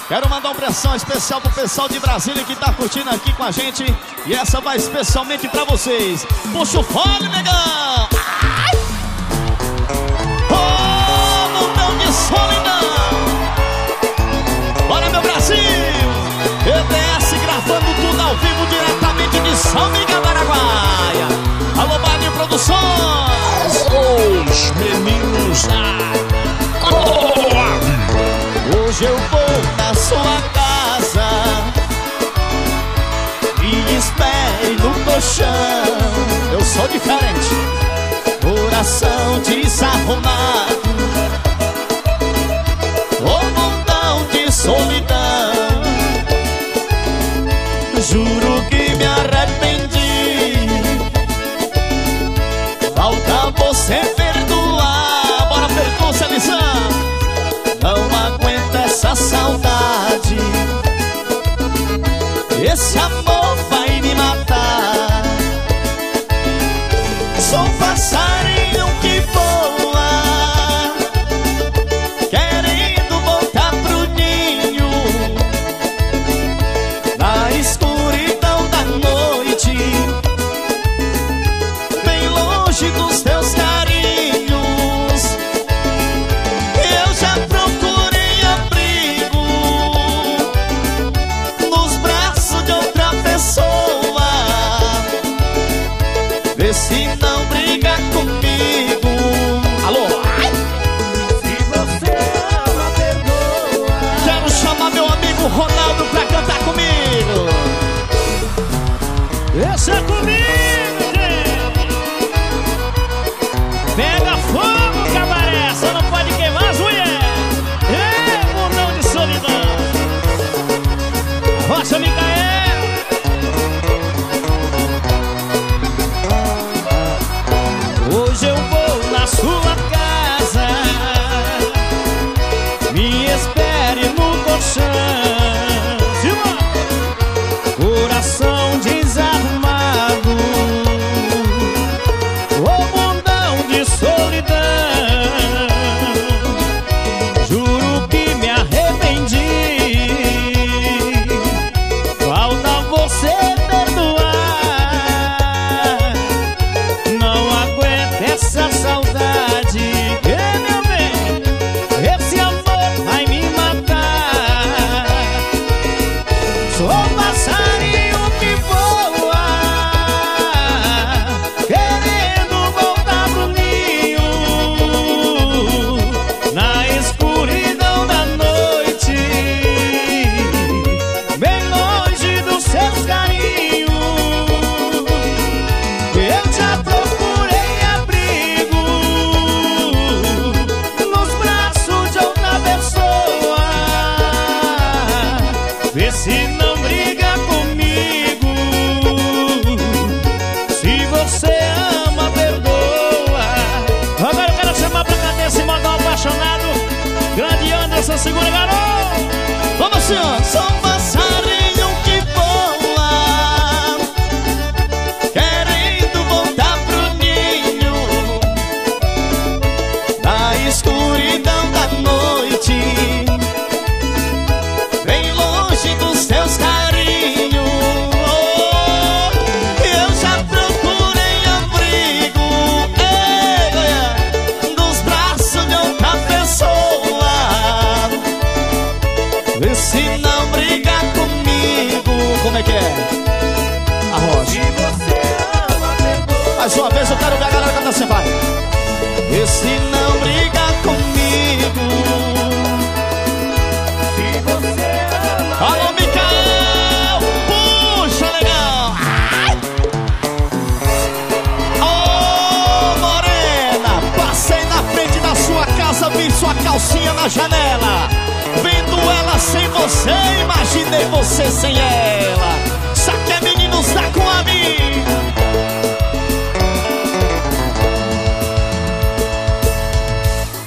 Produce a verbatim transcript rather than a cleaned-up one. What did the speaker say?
Quero mandar uma pressão especial pro pessoal de Brasília que tá curtindo aqui com a gente. E essa vai especialmente pra vocês. Puxa o fole, negão! Ai! Oh, montão de solidão! Bora, meu Brasil! E D S gravando tudo ao vivo diretamente de São Miguel do Araguaia. Alô, Baguinho Produções! Os meninos da Hoje eu vou na sua casa, me espere no colchão. Eu sou diferente, coração desarrumado, um montão de solidão. Juro que me arrependi, falta você perdoar. Bora, perdoa, Celizão. Não aguento essa saudade, esse amor vai me matar. Sou um passarinho que voa, querendo voltar pro ninho, na escuridão da noite, bem longe dos teus carinhos. Eu já procurei abrigo nos braços de outra pessoa, vê se não briga comigo. Alô? Se você ama, perdoa. Quero chamar meu amigo Ronaldo pra cantar comigo. Esse é comigo, gente. Pega fogo, cabaré, só não pode queimar as mulheres. É, montão de solidão. Rocha Micael. Hoje eu vou na sua casa, me espere no colchão. Coração desarmado, o mundão de solidão. Juro que me arrependi, falta você perdoar. Não aguento essa saudade, é, meu bem, esse amor vai me matar. Sou um passarinho que voa, querendo voltar pro ninho, na escuridão da noite, bem longe dos seus carinhos. Eu já procurei abrigo nos braços de outra pessoa, vê se não briga comigo. Se você ama, perdoa. Agora eu quero chamar pra cá esse modal apaixonado, grande Anderson, segura, garoto. Vamos, senhor. Sou um passarinho que voa, querendo voltar pro ninho, na escuridão da noite, bem longe dos teus carinhos. Oh, eu já procurei abrigo, ei, Goiânia, nos braços de outra pessoa, vê se não briga comigo. Como é que é? A Rocha. Mais uma vez eu quero ver a galera cantar assim, vai. Vê se não briga comigo. Alô, Micael, puxa, legal. Ai! Ô, morena, passei na frente da sua casa, vi sua calcinha na janela. Vendo ela sem você, imaginei você sem ela.